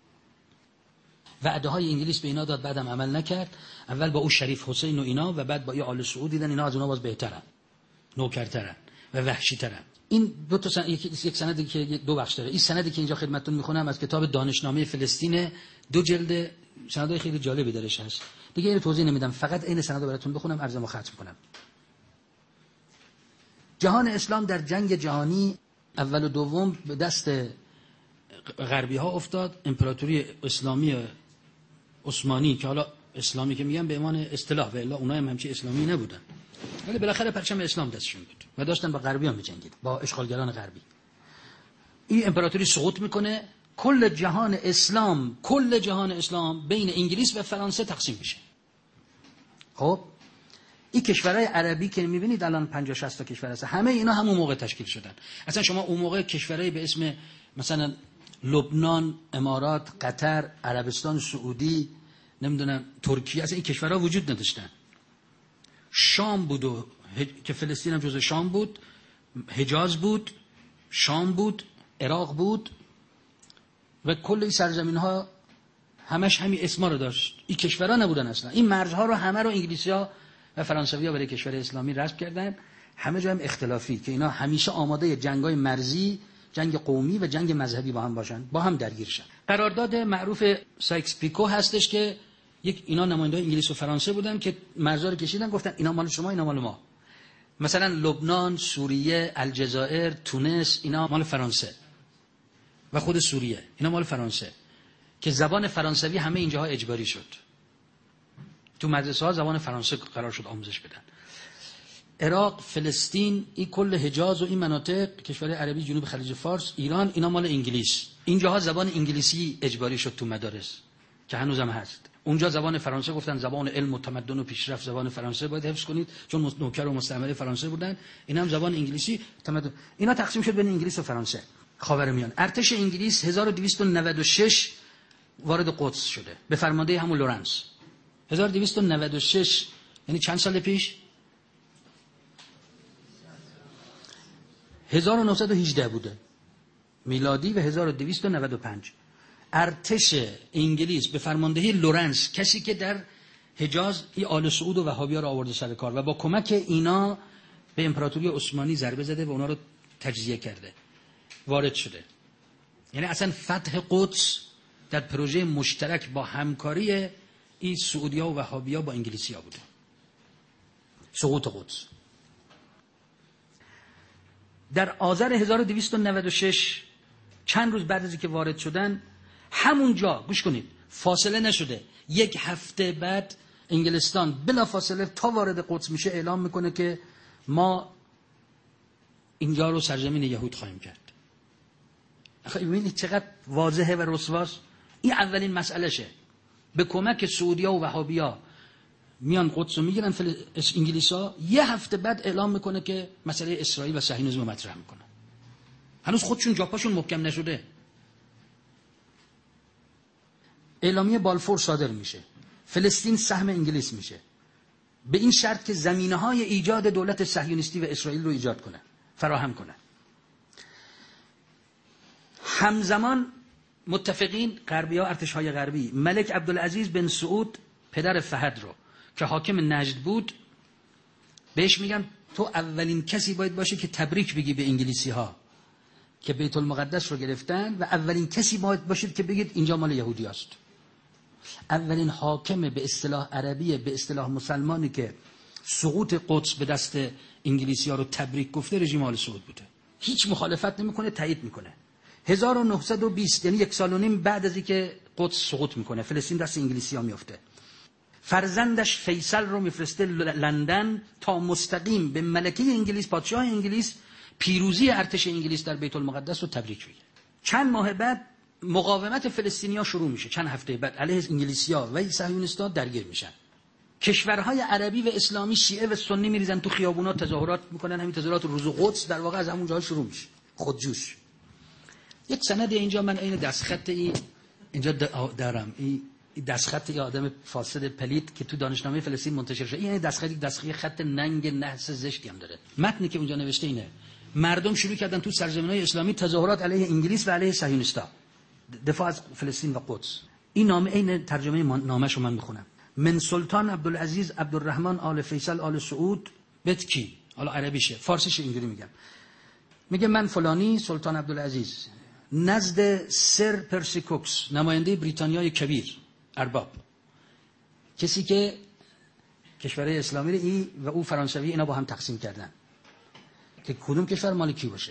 وعده های انگلیس به اینا داد، بعدم عمل نکرد. اول با او شریف حسین و اینا و بعد با ای آل سعود دیدن اینا از اونا باز بهترن، نوکرترن و وحشی‌ترن. این دو تا سند، یک یک سندی که دو بخش داره. این سندی که اینجا خدمتتون میخونم از کتاب دانشنامه فلسطین، دو جلد، سندای خیلی جالبی درش هست. دیگه اینو توضیح نمیدم، فقط این سند رو براتون بخونم، عرضمو ختم کنم. جهان اسلام در جنگ جهانی اول و دوم به دست غربی ها افتاد. امپراتوری اسلامی عثمانی که حالا اسلامی که میگن به عنوان اصطلاح، و الا اونها هم همچی اسلامی نبودن، ولی بالاخره پرچم اسلام دستشون بود و داشتن با غربیان می‌جنگیدن، با اشغالگران غربی. این امپراتوری سقوط میکنه، کل جهان اسلام کل جهان اسلام بین انگلیس و فرانسه تقسیم میشه. خب این کشورهای عربی که میبینید الان پنجاه شصت تا کشور هست، همه اینا همون موقع تشکیل شدن. اصلا شما اون موقع کشورهای به اسم مثلا لبنان، امارات، قطر، عربستان سعودی، نمیدونم ترکیه، اصلا این کشورها وجود نداشتن. شام بود و هج... که فلسطین هم جزء شام بود، حجاز بود، شام بود، عراق بود و کل این سرزمین ها همش همین اسما رو داشت. این کشورها نبودن اصلا. این مرزها رو همه رو انگلیسی‌ها و فرانسوی‌ها برای کشور اسلامی رسم کردن. همه جا هم اختلافی که اینا همیشه آماده جنگ‌های مرزی، جنگ قومی و جنگ مذهبی با هم باشن، با هم درگیر شن. قرارداد معروف سایکس پیکو هستش که یک اینا نماینده‌های انگلیس و فرانسه بودن که مرزا رو کشیدن، گفتن اینا مال شما، اینا مال ما. مثلا لبنان، سوریه، الجزایر، تونس، اینا مال فرانسه و خود سوریه اینا مال فرانسه، که زبان فرانسوی همه اینجاها اجباری شد. تو مدرسه ها زبان فرانسه قرار شد آموزش بدن. عراق، فلسطین، این کل حجاز و این مناطق، کشور عربی جنوب خلیج فارس، ایران، اینا مال انگلیس. اینجاها زبان انگلیسی اجباری شد تو مدارس که هنوزم هست. اونجا زبان فرانسه گفتن زبان علم و تمدن و پیشرفت زبان فرانسه باید حفظ کنید، چون نوکر و مستعمره فرانسه بودن. اینا هم زبان انگلیسی تمدن. اینا تقسیم شد بین انگلیس و فرانسه. خاورمیانه. ارتش انگلیس هزار و دویست و نود و شش وارد قدس شده به فرمانده همون لورنس. هزار و دویست و نود و شش یعنی چند سال پیش؟ هزار و نهصد و هجده بوده میلادی و هزار و دویست و نود و پنج. ارتش انگلیس به فرماندهی لورنس، کسی که در حجاز ای آل سعود و وهابی‌ها را آورده سر کار و با کمک اینا به امپراتوری عثمانی ضربه زده و اونا رو تجزیه کرده، وارد شده. یعنی اصلا فتح قدس در پروژه مشترک با همکاری این سعودی‌ها و وهابی‌ها با انگلیسی‌ها بوده. سقوط قدس در آذر هزار و دویست و نود و شش، چند روز بعد از اینکه وارد شدن، همونجا گوش کنید، فاصله نشده، یک هفته بعد انگلستان بلا فاصله تا وارد قدس میشه اعلام میکنه که ما اینجا رو سرزمین یهود خواهیم کرد. آخه ببینید چقدر واضحه و رسواست. این اولین مسئلهشه. به کمک سعودی‌ها و وهابی‌ها میان قدس رو میگیرن فل... انگلیس‌ها، یه هفته بعد اعلام میکنه که مسئله اسرائیل و صهیونیسم مطرح میکنه. هنوز خودشون جاپاشون محکم نشده. اعلامیه بالفور صادر میشه، فلسطین سهم انگلیس میشه، به این شرط که زمینه‌های ایجاد دولت صهیونیستی و اسرائیل رو ایجاد کنه، فراهم کنه. همزمان متفقین غربی‌ها، ارتش‌های غربی، ملک عبدالعزیز بن سعود پدر فهد رو که حاکم نجد بود، بهش میگن تو اولین کسی باید باشه که تبریک بگی به انگلیسی‌ها که بیت المقدس رو گرفتن و اولین کسی باید باشید که بگید اینجا مال یهودی است. اولین حاکم به اصطلاح عربی، به اصطلاح مسلمانی که سقوط قدس به دست انگلیسی‌ها رو تبریک گفته رژیم آل سعود بوده. هیچ مخالفت نمیکنه، تایید میکنه. هزار و نهصد و بیست یعنی یک سال و نیم بعد از اینکه قدس سقوط میکنه، فلسطین دست انگلیسی‌ها میفته، فرزندش فیصل رو میفرسته لندن تا مستقیم به ملکه انگلیس، پادشاه انگلیس، پیروزی ارتش انگلیس در بیت المقدس رو تبریک بگه. چند ماه بعد مقاومت فلسطینی‌ها شروع میشه، چند هفته بعد علیه انگلیسی‌ها و صهیونیست‌ها درگیر میشن. کشورهای عربی و اسلامی، شیعه و سنی میریزن تو خیابونا، تظاهرات میکنن. همین تظاهرات روز قدس در واقع از همون جا شروع میشه، خودجوش. یک سند اینجا من این دستخط ای اینجا دارم، این دستخط ای آدم فاسد پلید که تو دانشنامه فلسطین منتشر شده. این دستخطی دستخط خط ننگ نحس زشتی هم داره. متنی که اونجا نوشته اینه: مردم شروع کردن تو سرزمین‌های اسلامی تظاهرات علیه انگلیس و علیه صهیونیست‌ها، دفاع از فلسطین و قدس. این نامه، این ترجمه نامه شو من میخونم: من سلطان عبدالعزیز عبدالرحمن آل فیصل آل سعود بتکی. حالا عربیشه، فارسیش اینجوری میگم. میگه من فلانی سلطان عبدالعزیز نزد سر پرسی کوکس، نماینده بریتانیای کبیر ارباب، کسی که کشورهای اسلامی رو ای و او فرانسوی اینا با هم تقسیم کردن که کدوم کشور مال کی باشه.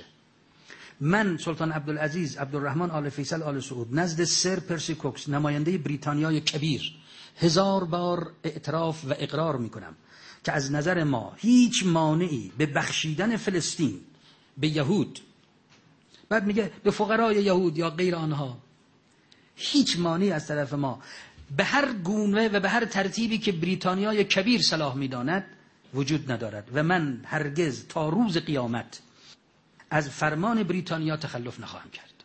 من سلطان عبدالعزیز عبدالرحمن آل فیصل آل سعود نزد سر پرسی کوکس، نماینده بریتانیای کبیر، هزار بار اعتراف و اقرار میکنم که از نظر ما هیچ مانعی به بخشیدن فلسطین به یهود، بعد میگه به فقرای یهود یا غیر آنها، هیچ مانعی از طرف ما به هر گونه و به هر ترتیبی که بریتانیای کبیر صلاح میداند وجود ندارد و من هرگز تا روز قیامت از فرمان بریتانیا تخلف نخواهم کرد.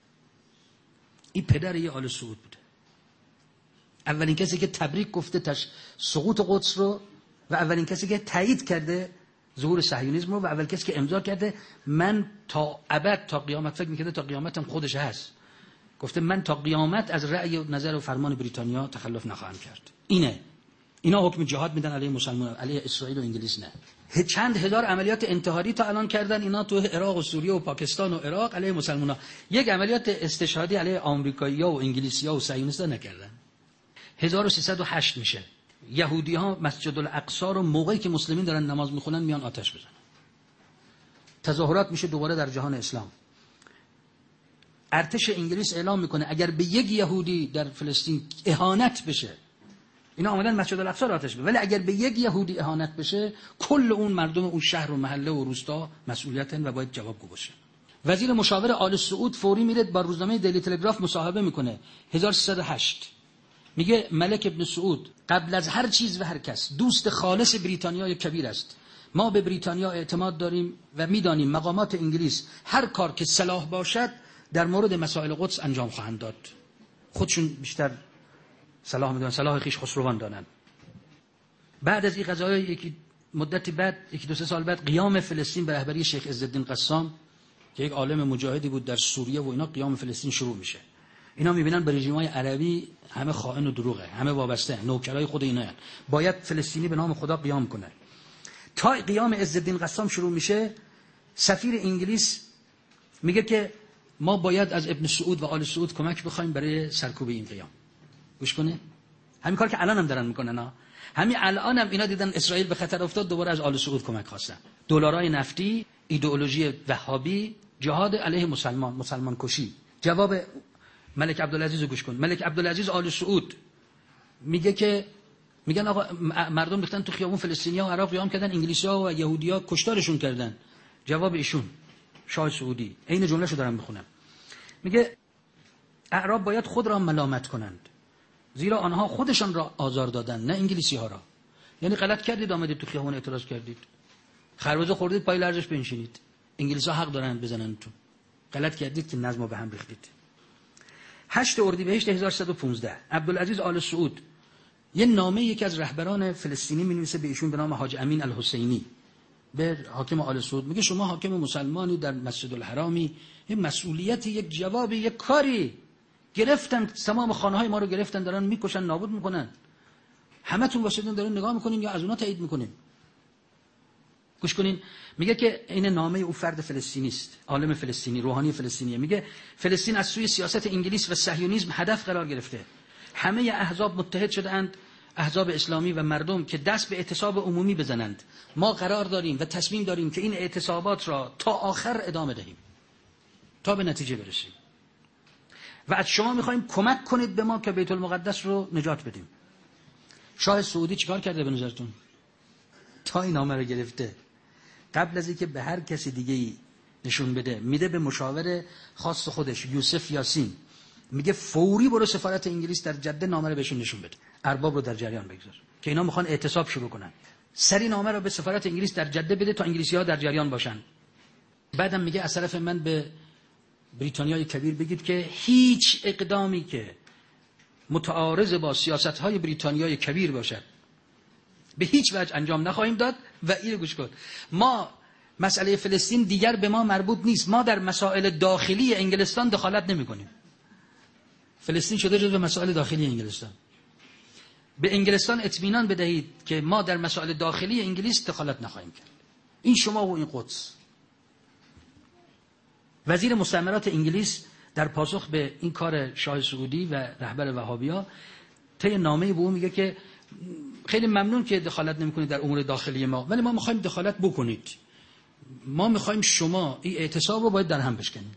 این پدر یه آل سعود بوده، اولین کسی که تبریک گفته تش سقوط قدس رو و اولین کسی که تایید کرده ظهور صهیونیسم رو و اول کسی که امضا کرده من تا ابد تا قیامت، فکر می‌کرده تا قیامت هم خودش هست، گفته من تا قیامت از رأی و نظر و فرمان بریتانیا تخلف نخواهم کرد. اینه. اینا حکم جهاد میدن علیه مسلمانان، علیه اسرائیل و انگلیس نه. چند هزار عملیات انتحاری تا الان کردن اینا تو عراق و سوریه و پاکستان و عراق علیه مسلمانان. یک عملیات استشهادی علیه آمریکایی‌ها و انگلیسی‌ها و صهیونیست‌ها نکردن. هزار و سیصد و هشت میشه. یهودی‌ها مسجد الاقصی رو موقعی که مسلمین دارن نماز میخونن میان آتش بزنن. تظاهرات میشه دوباره در جهان اسلام. ارتش انگلیس اعلام میکنه اگر به یک یهودی در فلسطین اهانت بشه، اینا اومدن مسجد الاقصی رو آتش بزنن، ولی اگر به یک یهودی اهانت بشه کل اون مردم اون شهر و محله و روستا مسئولیتن و باید جوابگو باشه. وزیر مشاور آل سعود فوری میره با روزنامه دیلی تلگراف مصاحبه میکنه. هزار و سیصد و هشت میگه ملک ابن سعود قبل از هر چیز و هر کس دوست خالص بریتانیای کبیر است. ما به بریتانیا اعتماد داریم و میدانیم مقامات انگلیس هر کار که صلاح باشد در مورد مسائل قدس انجام خواهند داد. خودشون بیشتر صلاح میدونن، صلاح خیش خسروان دانن. بعد از این قضایا یکی مدتی بعد، یکی دو سه سال بعد، قیام فلسطین به رهبری شیخ عزالدین قسام که یک عالم مجاهدی بود در سوریه و اینا، قیام فلسطین شروع میشه. اینا میبینن به رژیم‌های عربی همه خائن و دروغه، همه وابسته، نوکرای خود اینا هن. باید فلسطینی به نام خدا قیام کنه. تا قیام عزالدین قسام شروع میشه، سفیر انگلیس میگه که ما باید از ابن سعود و آل سعود کمک بخوایم برای سرکوب این قیام. گوش کنه، همین کار که الان هم دارن میکنن ها. همین الان هم اینا دیدن اسرائیل به خطر افتاد، دوباره از آل سعود کمک خواستن. دلارای نفتی، ایدئولوژی وهابی، جهاد علیه مسلمان، مسلمان کشی. جواب ملک عبدالعزیز رو گوش کن. ملک عبدالعزیز آل سعود میگه که میگن آقا مردم ریختن تو خیابون، فلسطینی‌ها و عراق قیام کردن، انگلیسی‌ها و یهودی‌ها کشتارشون کردن. جواب ایشون شاه سعودی، عین جمله‌شو دارم میخونم، میگه اعراب باید خود را ملامت کنند، زیرا آنها خودشان را آزار دادند، نه انگلیسی‌ها را. یعنی غلط کردید آمدید تو خیابون اعتراض کردید، خربزه خوردید پای لرزش بنشینید، انگلیس‌ها حق دارن بزنن تو. غلط کردید که نظمو به هم ریختید. هشتم اردیبهشت هزار و سیصد و پانزده عبدالعزیز آل سعود یه نامه یکی از رهبران فلسطینی می‌نویسه به ایشون به نام حاج امین الحسینی، به حاکم آل سعود. میگه شما حاکم مسلمانی در مسجد الحرامی، یه مسئولیتی، یک جوابی، یک کاری گرفتن، تمام خانه‌های ما رو گرفتن، دارن میکشن، نابود میکنن، همتون واسطون دارین نگاه میکنین یا از اونها تایید میکنین؟ گوش کنین، میگه که این نامه او فرد فلسطینی است، عالم فلسطینی، روحانی فلسطینیه. میگه فلسطین از سوی سیاست انگلیس و صهیونیسم هدف قرار گرفته. همه احزاب متحد شده‌اند، احزاب اسلامی و مردم، که دست به اعتصاب عمومی بزنند. ما قرار داریم و تصمیم داریم که این اعتصابات را تا آخر ادامه دهیم تا به نتیجه برسیم و از شما میخوایم کمک کنید به ما که بیت المقدس رو نجات بدیم. شاه سعودی چیکار کرده به نظرتون؟ تا این نامه رو گرفته، قبل از اینکه به هر کسی دیگه‌ای نشون بده، میده به مشاور خاص خودش یوسف یاسین، میگه فوری برو سفارت انگلیس در جده نامه رو بهشون نشون بده، ارباب رو در جریان بگذار که اینا میخوان اعتصاب شروع کنن. سری نامه رو به سفارت انگلیس در جده بده تا انگلیسی‌ها در جریان باشن. بعدم میگه از طرف من به بریتانیای کبیر بگید که هیچ اقدامی که متعارض با سیاست‌های بریتانیای کبیر باشد به هیچ وجه انجام نخواهیم داد. و اینو گوش کن، ما مسئله فلسطین دیگر به ما مربوط نیست، ما در مسائل داخلی انگلستان دخالت نمی‌کنیم. فلسطین شده جزو مسائل داخلی انگلستان. به انگلستان اطمینان بدهید که ما در مسائل داخلی انگلیس دخالت نخواهیم کرد. این شما و این قدس. وزیر مستعمرات انگلیس در پاسخ به این کار شاه سعودی و رهبر وهابی‌ها طی نامه‌ای به او میگه که خیلی ممنون که دخالت نمی‌کنید در امور داخلی ما، ولی ما می‌خوایم دخالت بکنید. ما می‌خوایم شما این اعتصاب رو باید در هم بشکنید.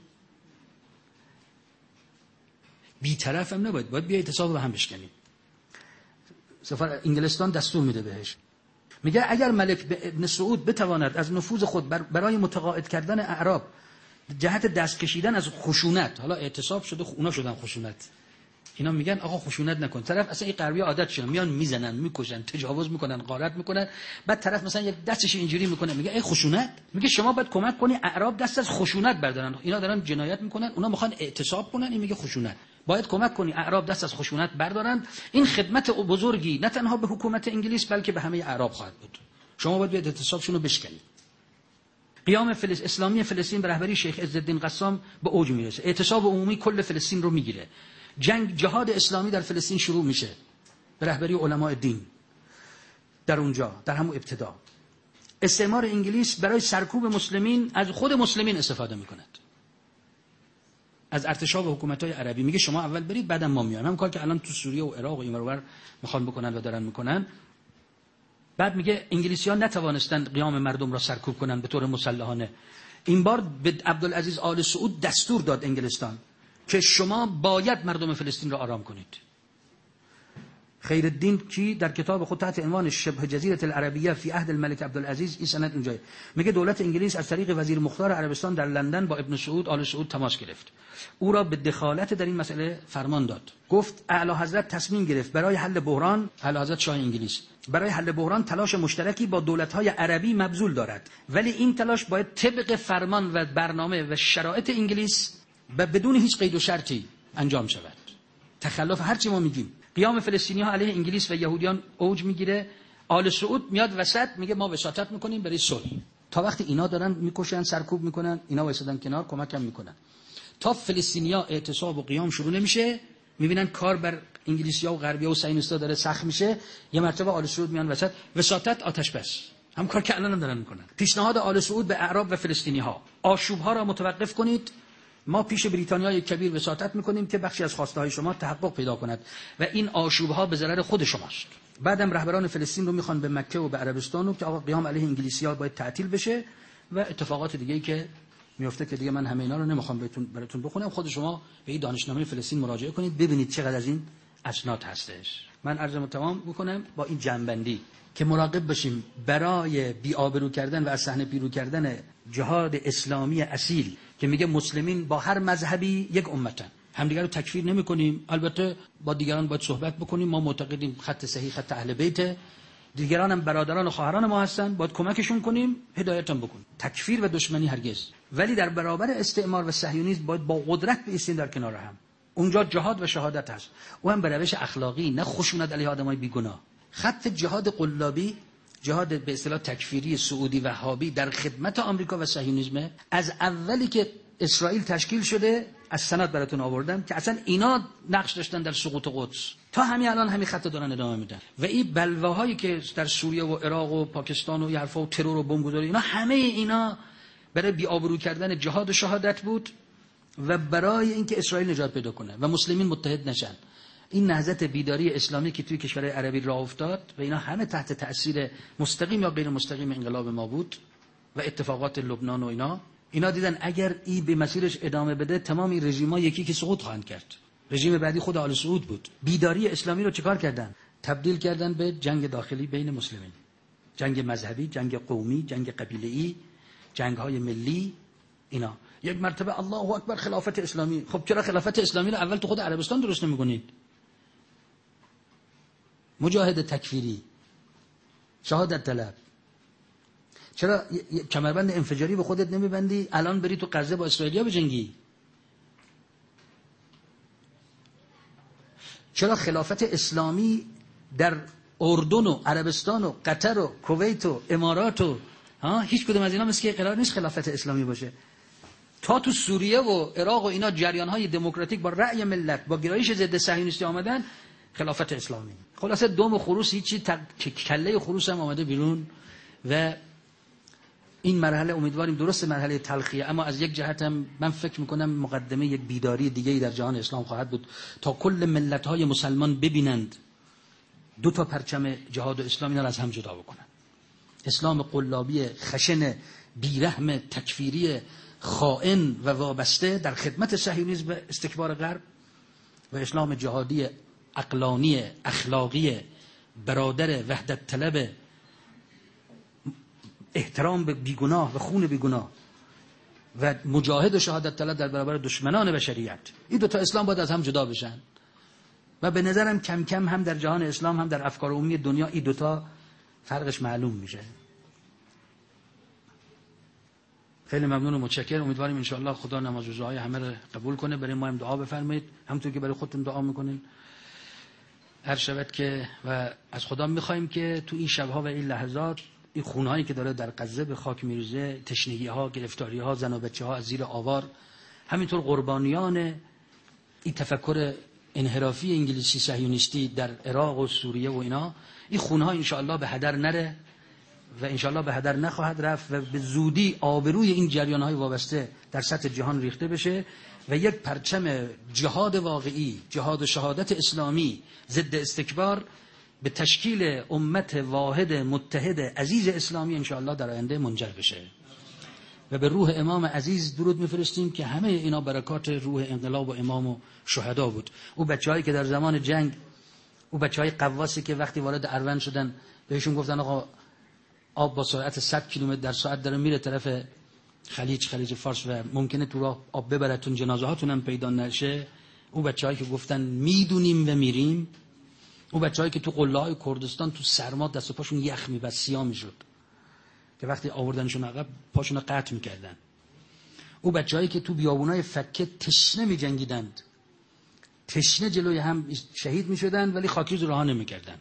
بی‌طرف هم نباید، باید بیا اعتصاب رو به هم بشکنید. سفارت انگلستان دستور میده بهش، میگه اگر ملک ابن سعود بتواند از نفوذ خود برای متقاعد کردن اعراب جهت دست کشیدن از خشونت، حالا اعتصاب شده اونا شدن خشونت، اینا میگن آقا خشونت نکن، طرف اصلا این غربی عادت شدن میان میزنن، میکشن، تجاوز میکنن، غارت میکنن، بعد طرف مثلا یک دستش اینجوری میکنه میگه ای خشونت. میگه شما باید کمک کنی اعراب دست از خشونت بردارن، اینا دارن جنایت میکنن، اونا میخوان اعتصاب کنن، این میگه خشونت. باید کمک کنی اعراب دست از خشونت بردارن. این خدمت بزرگی نه تنها به حکومت انگلیس بلکه به همه اعراب خواهد بود. شما باید بیاد اعتصابشون رو بشکنید. قیام فلس... اسلامی فلسطین به رهبری شیخ عزالدین قسام به اوج میرسه. اعتصاب عمومی کل فلسطین رو میگیره. جنگ جهاد اسلامی در فلسطین شروع میشه به رهبری علماء دین. در اونجا در همون ابتدا استعمار انگلیس برای سرکوب مسلمین از خود مسلمین استفاده میکند، از ارتشاب و حکومت‌های عربی. میگه شما اول برید بعدم ما میایم. همون کار که الان تو سوریه و عراق و این ور میخوان بکنن و دارن میکنن. بعد میگه انگلیسی‌ها نتوانستند قیام مردم را سرکوب کنن به طور مسلحانه. این بار به عبدالعزیز آل سعود دستور داد انگلستان که شما باید مردم فلسطین را آرام کنید. خیرالدین کی در کتاب خود تحت عنوان شبه جزیره العربیه فی عهد الملک عبدالعزیز، این سند اونجا میگه دولت انگلیس از طریق وزیر مختار عربستان در لندن با ابن سعود آل سعود تماس گرفت، او را به دخالت در این مسئله فرمان داد. گفت اعلی حضرت تصمیم گرفت برای حل بحران، اعلی حضرت شاه انگلیس برای حل بحران تلاش مشترکی با دولت‌های عربی مبذول دارد، ولی این تلاش باید طبق فرمان و برنامه و شرایط انگلیس و بدون هیچ قید و شرطی انجام شود. تخلف هر چی ما میگیم. قیام فلسطینی‌ها علیه انگلیس و یهودیان اوج میگیره. آل سعود میاد وسط میگه ما وساطت میکنیم برای صلح. تا وقتی اینا دارن میکشن، سرکوب میکنن، اینا وایسادن کنار، کمک هم میکنن. تا فلسطینیا اعتصاب و قیام شروع نمیشه، میبینن کار بر انگلیسی‌ها و غربی‌ها و صهیونیست‌ها داره سخت میشه، یه مرتبه آل سعود میان وسط، وساطت، آتش بس. هم کار که الان هم دارن میکنن. پیشنهاد آل سعود به اعراب و فلسطینی‌ها، آشوب‌ها را متوقف کنید. ما پیش بریتانیای کبیر وساطت میکنیم که بخشی از خواسته‌های شما تحقق پیدا کند و این آشوب‌ها به ضرر خود شماست. بعدم رهبران فلسطین رو میخوان به مکه و به عربستان رو که آقا قیام علیه انگلیسی‌ها باید تعطیل بشه و اتفاقات دیگه‌ای که میفته که دیگه من همه اینا رو نمیخوام بهتون براتون بخونم. خود شما به این دانشنامه فلسطین مراجعه کنید ببینید چقدر از این اسناد هستش. من عرضمو تمام میکنم با این جنبندی که مراقب باشیم برای بی‌آبرو کردن و از صحنه پیرو کردن جهاد اسلامی اصیل که میگه مسلمین با هر مذهبی یک امتن، همدیگر رو تکفیر نمی‌کنیم. البته با دیگران باید صحبت بکنیم، ما معتقدیم خط صحیح خط اهل بیت، دیگران هم برادران و خواهران ما هستن، باید کمکشون کنیم، هدایتشون بکنیم. تکفیر و دشمنی هرگز. ولی در برابر استعمار و صهیونیسم باید با قدرت بایستیم در کنار هم. اونجا جهاد و شهادت هست، او هم به روش اخلاقی، نه خشونت علیه آدمای بیگناه. خط جهاد قلابی، جهاد به اصطلاح تکفیری سعودی وهابی در خدمت آمریکا و صهیونیسم، از اولی که اسرائیل تشکیل شده از سند براتون آوردم که اصلا اینا نقش داشتن در سقوط قدس، تا همین الان همین خط دارن ادامه میدن. و این بلواهایی که در سوریه و عراق و پاکستان و این حرفا و ترور و بمبگذاری، اینا همه اینا برای بی‌آبرو کردن جهاد و شهادت بود و برای اینکه اسرائیل نجات پیدا کنه و مسلمین متحد نشن. این نهضت بیداری اسلامی که توی کشورهای عربی راه افتاد و اینا همه تحت تأثیر مستقیم یا غیر مستقیم انقلاب ما بود و اتفاقات لبنان و اینا. اینا دیدن اگر ای به مسیرش ادامه بده تمام این رژیم‌ها یکی که سقوط خواهند کرد. رژیم بعدی خود آل سعود بود. بیداری اسلامی رو چیکار کردن؟ تبدیل کردن به جنگ داخلی بین مسلمین، جنگ مذهبی، جنگ قومی، جنگ قبیله‌ای، جنگ‌های ملی. اینا یک مرتبه الله اکبر خلافت اسلامی. خب چرا خلافت اسلامی رو اول تو خود عربستان درست نمی‌کنید؟ مجاهد تکفیری، شهادت طلب، چرا کمربند انفجاری به خودت نمیبندی الان بری تو غزه با اسرائیلیا بجنگی؟ چرا خلافت اسلامی در اردن و عربستان و قطر و کویت و امارات و ها هیچ کدوم از اینا مثل که قرار نیست خلافت اسلامی باشه؟ تا تو سوریه و عراق و اینا جریان‌های دموکراتیک با رأی ملت با گرایش ضد صهیونیستی آمدن، خلافت اسلامی. خلاصه دوم خروس هیچی تق... کله خروس هم آمده بیرون و این مرحله امیدواریم درست مرحله تلخیه، اما از یک جهت هم من فکر میکنم مقدمه یک بیداری دیگه‌ای در جهان اسلام خواهد بود تا کل ملت‌های مسلمان ببینند دو تا پرچم جهاد و اسلام اینا را از هم جدا بکنن. اسلام قلابی خشن بیرحم تکفیری خائن و وابسته در خدمت صهیونیسم و استکبار غرب، و اسلام جهادی عقلانی اخلاقی برادر وحدت طلب احترام به بیگناه و خون بیگناه و مجاهد و شهادت طلب در برابر دشمنان بشریت. این دو تا اسلام باید از هم جدا بشن و به نظرم کم کم هم در جهان اسلام هم در افکار عمومی دنیا این دو تا فرقش معلوم میشه. خیلی ممنون و متشکرم. امیدواریم ان شاء الله خدا نماز روزهای همه رو قبول کنه. برای ما هم دعا بفرمایید همونطور که برای خودتون دعا میکنین. هر شبت که و از خدا میخوایم که تو این شبها و این لحظات این خونهایی که داره در غزه به خاک میریزه، تشنگی ها، گرفتاری ها، زن و بچه ها از زیر آوار، همینطور قربانیان این تفکر انحرافی انگلیسی صهیونیستی در عراق و سوریه و اینا، این خونها ان شاء الله به هدر نره و ان شاء الله به هدر نخواهد رفت و به زودی آبروی این جریان های وابسته در سطح جهان ریخته بشه و یک پرچم جهاد واقعی، جهاد و شهادت اسلامی ضد استکبار به تشکیل امت واحد متحد عزیز اسلامی ان شاء الله در آینده منجر بشه. و به روح امام عزیز درود میفرستیم که همه اینا برکات روح انقلاب و امام و شهدا بود. او بچه‌هایی که در زمان جنگ، او بچه‌های قواسی که وقتی وارد اروند شدن بهشون گفتن آقا آب با سرعت صد کیلومتر در ساعت داره میره طرف خلیج خلیج فارس و ممکنه تو راه آب ببرتون، جنازه هاتون هم پیدا نشه. او بچه‌هایی که گفتن میدونیم و میریم، او بچه‌هایی که تو قله‌های کردستان تو سرما دست و پاشون یخ می‌بست، سیاه می‌شد که وقتی آوردنشون عقب پاشون رو قطع می‌کردن. او بچه‌هایی که تو بیابونای فکه تشنه می‌جنگیدند، تشنه جلوی هم شهید می شدن ولی خاکی رو رها نمی کردن.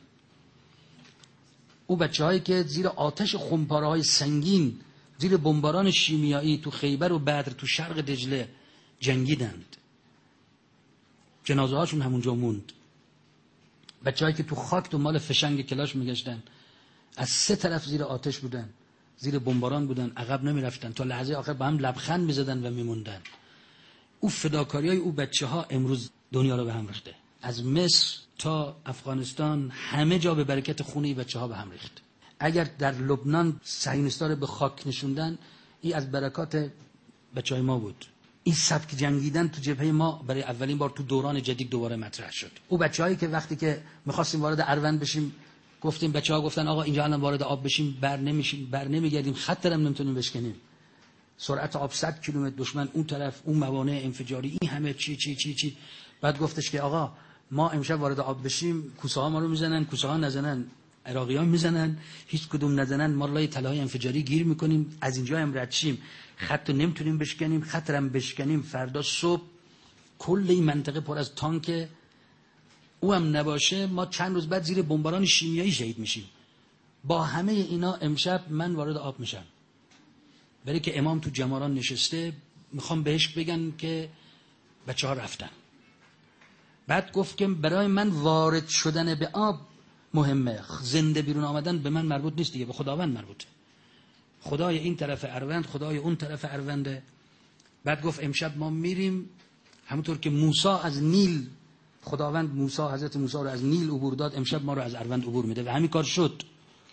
او بچه هایی که زیر آتش خمپاره های سنگین، زیر بمباران شیمیایی تو خیبر و بدر تو شرق دجله جنگیدند، جنازه هاشون همونجا موند. بچه هایی که تو خاک دنبال فشنگ کلاش می گشتن، از سه طرف زیر آتش بودن، زیر بمباران بودن، عقب نمی رفتن، تا لحظه آخر با هم لبخند می زدن و می موندن. او فداکاری های او بچه ها امروز دنیا رو به هم ریخته. از مصر تا افغانستان همه جا به برکت خون این بچه ها به هم ریخت. اگر در لبنان صهیونیست‌ها رو به خاک نشوندن، این از برکات بچه های ما بود. این سبک جنگیدن تو جبهه ما برای اولین بار تو دوران جدید دوباره مطرح شد. او بچه‌هایی که وقتی که می‌خواستیم وارد اروند بشیم، گفتیم بچه‌ها گفتن آقا اینجا الان وارد آب بشیم بر نمیشیم، بر نمیگردیم، خط هم نمیتونیم بشکنیم. سرعت آب صد کیلومتر، دشمن اون طرف، اون موانع انفجاری، این همه چی چی چی چی. بعد گفتش که آقا ما امشب وارد آب بشیم، کوسه ها ما رو میزنن، کوسه ها نزنن، عراقیان میزنن، هیچ کدوم نزنن، ما لای طلای انفجاری گیر میکنیم، از اینجا هم رد شیم، خط رو نمیتونیم بشکنیم، خط رو هم بشکنیم فردا صبح کل این منطقه پر از تانک، او هم نباشه ما چند روز بعد زیر بمباران شیمیایی شهید میشیم. با همه اینا امشب من وارد آب میشم، برای که امام تو جماران نشسته، میخوام بهش بگن که بچه ها رفتن. بعد گفت که برای من وارد شدن به آب مهمه، زنده بیرون آمدن به من مربوط نیست دیگه، به خداوند مربوطه. خدای این طرف اروند، خدای اون طرف ارونده. بعد گفت امشب ما میریم همونطور که موسی از نیل، خداوند موسی حضرت موسی رو از نیل عبور داد، امشب ما رو از اروند عبور میده و همین کار شد.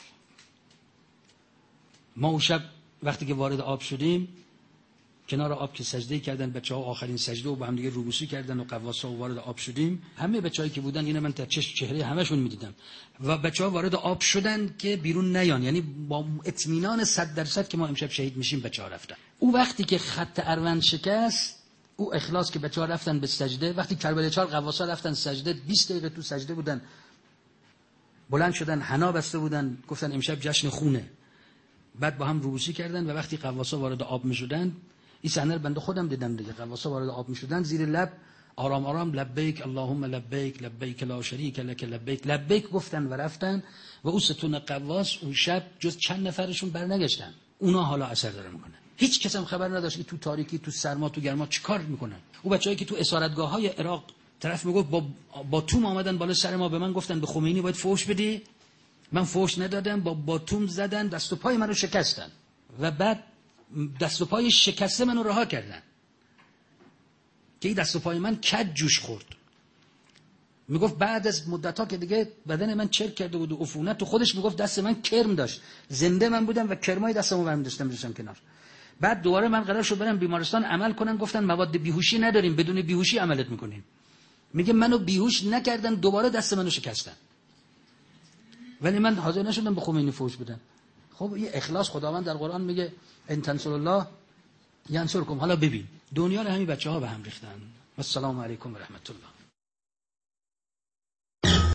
ما اون شب وقتی که وارد آب شدیم، کنار آب که سجده کردن بچه‌ها، آخرین سجده و با هم دیگه روبوسی کردن و قواسا و وارد آب شدیم، همه بچه‌هایی که بودن اینا من تا چش چهره همشون می‌دیدم و بچه‌ها وارد آب شدن که بیرون نیان، یعنی با اطمینان صد درصد که ما امشب شهید میشیم بچه‌ها رفتن. او وقتی که خط اروند شکست، او اخلاص که بچه‌ها رفتن به سجده، وقتی کربلای چهار قواسا رفتن سجده، بیست دقیقه تو سجده بودن، بلند شدن، حنا بسته بودن، گفتن امشب جشن خونه. بعد با هم روبوسی کردن و وقتی قواسا وارد آب می‌شدن، این صحنه رو بنده خودم دیدم دیگه، قواسا وارد آب می‌شدن، زیر لب آرام آرام لبیک اللهم لبیک لبیک لا شریک لک لبیک لبیک گفتن و رفتن و او ستون قواس اون شب جز چند نفرشون برنگشتن. اونا حالا اثر داره میکنن. هیچ کس هم خبر نداشت که تو تاریکی، تو سرما، تو گرما چیکار میکنن. او بچه‌ای که تو اسارتگاه‌های عراق طرف میگفت با با توم آمدن بالا سر ما، به من گفتن به خمینی باید فوش بدی، من فوش ندادم، با با توم زدن، دست و پای منو شکستن و بعد دست و پای شکسته منو رها کردن که این دست و پای من کج جوش خورد. میگفت بعد از مدت‌ها که دیگه بدن من چرک کرده بود و عفونت، تو خودش میگفت دست من کرم داشت، زنده من بودم و کرمای دستمو برمی داشتم می‌ذاشتم کنار. بعد دوباره من قرار شد برم بیمارستان عمل کنن، گفتن مواد بیهوشی نداریم، بدون بیهوشی عملت میکنیم. میگه منو بیهوش نکردن، دوباره دست منو شکستن، ولی من حاضر نشدم به خمینی فوش بدم. خب این اخلاص، خداوند در قرآن میگه ان تنصروا الله ینصرکم. حالا ببین دنیا رو همین بچه‌ها به هم ریختن. السلام علیکم و رحمت الله.